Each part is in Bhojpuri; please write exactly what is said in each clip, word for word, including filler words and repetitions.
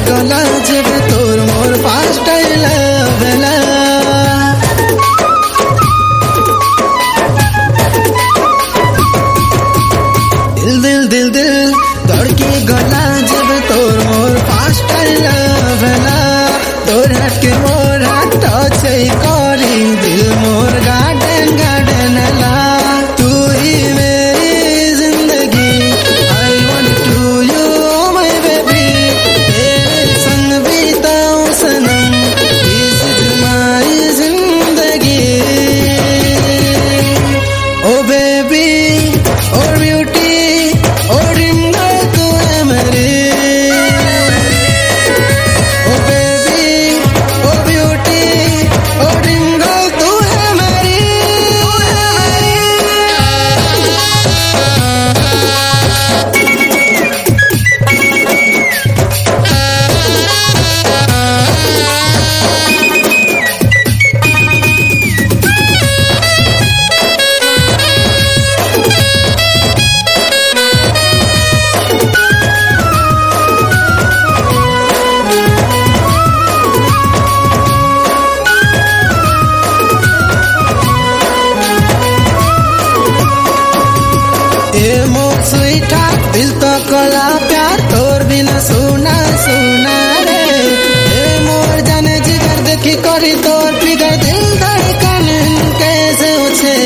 गला जब तोर मोर पास टाइला बेला दिल दिल दिल दिल धड़के गला जब तोर मोर पास टाइला बेला तोर हटके मोर टच करी दिल मोर गार्डन गार्डन ला तू ही मेरी जिंदगी I want to you my baby तेरे संग बीताऊं सनम इस माय जिंदगी ओ बेबी ओ ब्यूटी ओ ड्रीम गर्ल तू है मेरी ओ बेबी ओ ब्यूटी ओ ड्रीम गर्ल तू है मेरी ए मोर स्वीटा दिल तो कला प्यार तोर बिना सुना सुना रे ए मोर जाने जिगर देखी करी तोर फिगर दिल धड़कन कैसे उछे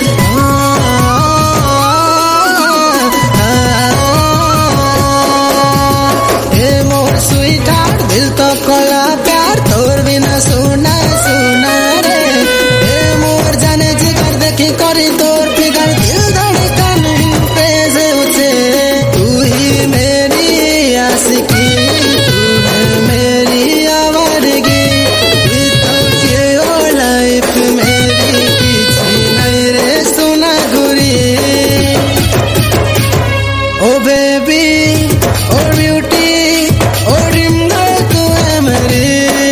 ए मोर स्वीटा दिल तो कला प्यार तोर बिना सुना सुना रे ए मोर जाने जिगर देखी करी तोर फिगर दिल धड़कन कैसे उछे तू ही मेरी आशिकी तू है मेरी आवारगी विदाउट योर लाइफ मेरी पीछे नहीं रे सुना गुरी ओ बेबी ओ ब्यूटी ओ ड्रीम गर्ल तू है मेरी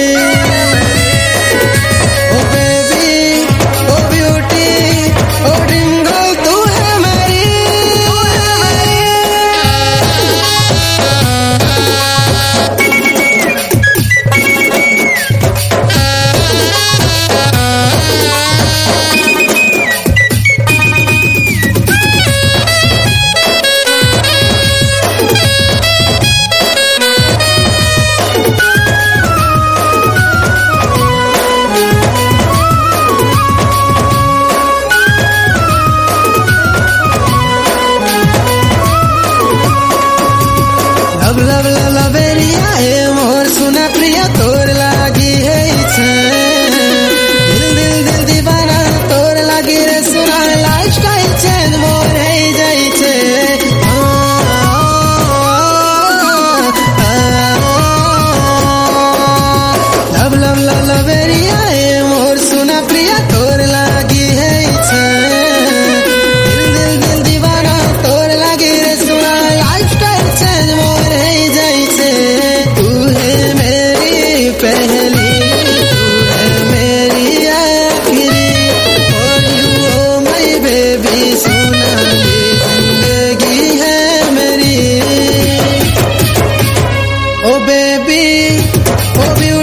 ओ बेबी ओ ब्यूटी ओ ड्रीम गर्ल तू है मेरी लव लव लव लवेरिया ए मोर सुना प्रिया तोर लागी है इच्छे दिल दिल दिल दीवाना तोर लागी रे सुना लाइफ स्टाइल चेंज मोर है जाई छे लव लव लव लवेरिया ए मोर सुना प्रिया तोर लागी है इच्छे दिल दिल दिल दीवाना तोर लागी रे सुना लाइफ स्टाइल चेंज मोर है जाई छे तू है मेरी पहली तू है मेरी आखिरी और यू ओ माय बेबी सुना ये जिंदगी है मेरी ओ बेबी ओ ब्यूटी